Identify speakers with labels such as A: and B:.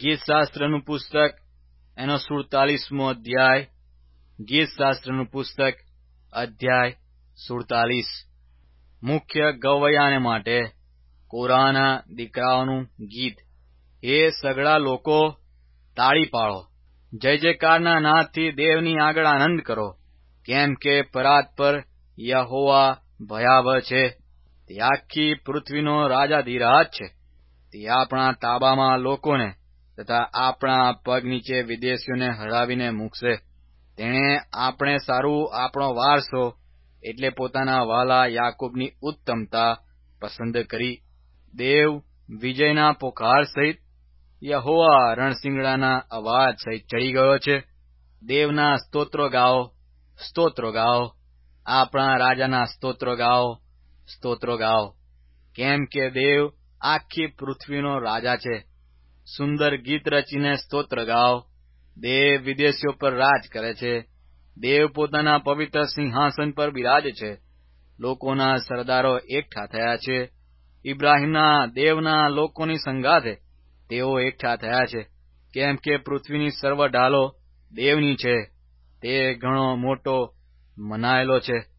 A: ગીતશાસ્ત્રનું પુસ્તક એનો 47મો અધ્યાય. ગીતશાસ્ત્રનું પુસ્તક અધ્યાય 47. મુખ્ય ગવૈયાને માટે કોરાહના દીકરાઓનું ગીત. હે સઘળા લોકો, તાળી પાડો, જય જયકારના નાદથી દેવની આગળ આનંદ કરો, કેમ કે પરાત પર યહોવા ભયાવહ છે. તે આખી પૃથ્વીનો રાજાધિરાજ છે. તે આપણા તાબામાં લોકોને તથા આપણા પગ નીચે વિદેશીઓને હરાવીને મૂકશે. તેણે આપણે સારું આપણો વારસો એટલે પોતાના વહાલા યાકૂબની ઉત્તમતા પસંદ કરી. દેવ વિજયના પોકાર સહિત, યહોવા રણશિંગડાના અવાજ સહિત ચડી ગયો છે. દેવના સ્તોત્રો ગાઓ, સ્તોત્રો ગાઓ, આપણા રાજાના સ્તોત્રો ગાઓ, સ્તોત્રો ગાઓ, કેમ કે દેવ આખી પૃથ્વીનો રાજા છે. સુંદર ગીત રચીને સ્તોત્ર ગાઓ. દેવ વિદેશીઓ પર રાજ કરે છે. દેવ પોતાના પવિત્ર સિંહાસન પર બિરાજે છે. લોકોના સરદારો એકઠા થયા છે. ઇબ્રાહીમના દેવના લોકોની સંગાથે તેઓ એકઠા થયા છે. કેમ કે પૃથ્વીની સર્વ ઢાલો દેવની છે. તે ઘણો મોટો મનાયેલો છે.